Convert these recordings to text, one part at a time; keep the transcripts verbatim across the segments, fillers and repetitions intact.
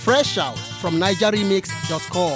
Fresh out from niger remix dot com.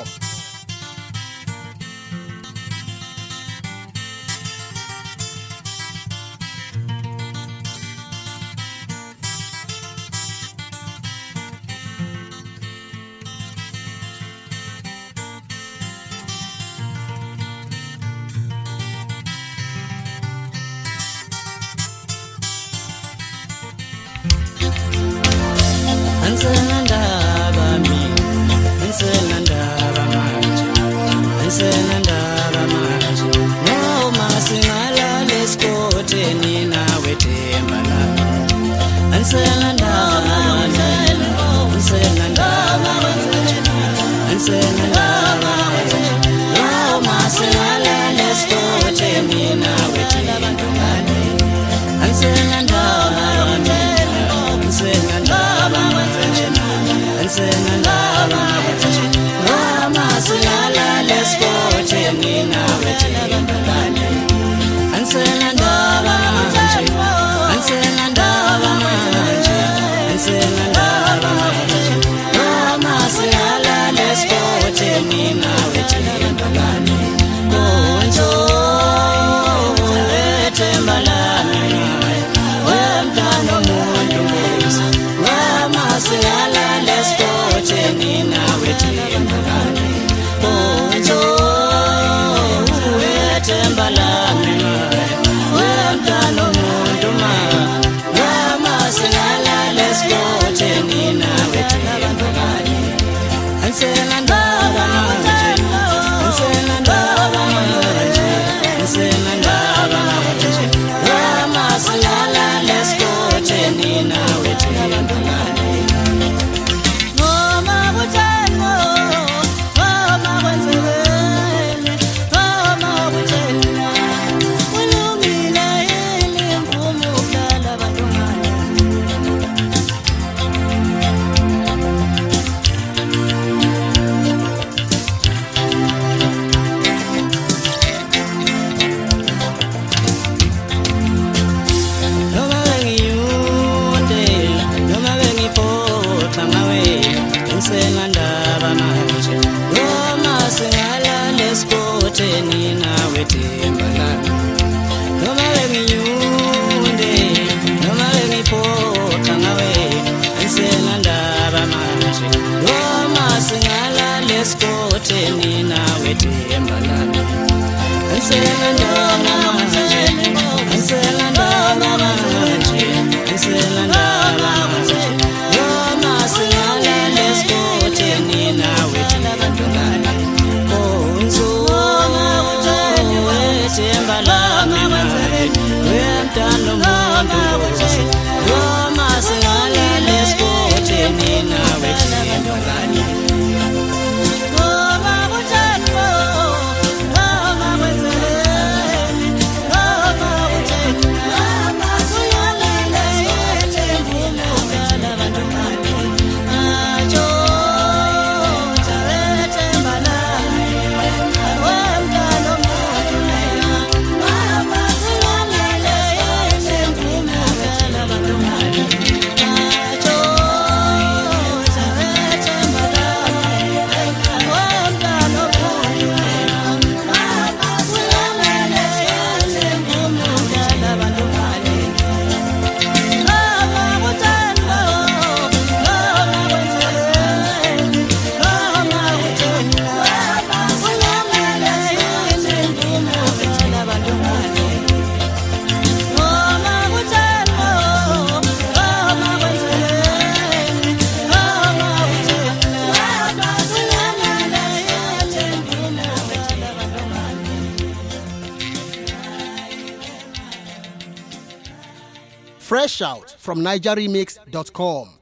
Anselandaba mi, Anselandaba manje, Anselandaba manje. No masingala leskote nina wetemba la. Anselandaba manje, Anselandaba manje, Anselandaba manje. No masingala leskote nina wetemba la. Anselandaba manje, Anselandaba manje. Anselandaba manje, Rama singala leskote nina wetemba la. Anselandaba manje, Anselandaba manje, Anselandaba manje, Rama singala leskote nina wetemba la. Konjo wetemba la, wemntwana muntu Nkosi, Rama singala leskote nina wetemba la. Konjo wetemba la, wemntwana muntu ma, Rama singala leskote nina wetemba la. Anselandaba manje, Anselandaba manje, Anselandaba manje, Rama singala leskote nina wetemba la. Ngoma kuthando, ngoma kwenzelele, ngoma kuthanda, ulungile yini mvumo ukudlala abantwana. Noma bengiyundela, noma bengiphotha ngawe, Anselandaba manje, Roma singala leskote nina wetemba la. Noma bengiyundela, noma bengiphotha ngawe, Anselandaba manje, Roma singala leskote nina wetemba la. Anselandaba manje, Anselandaba manje, Anselandaba manje, Roma singala leskote nina wetemba la. Konzo wetemba la, wemntwana muntu Nkosi, Roma singala leskote nina wetemba la. Ngoma kuthando, ngoma kwenzelele, ngoma kuthanda, singala leskote nina wetemba la. Ajo wetemba la, wemntwana muntu Rama singala leskote nina wetemba la. Ajo wetemba la, wemntwana muntu Rama singala leskote nina wetemba la. Fresh out from niger remix dot com.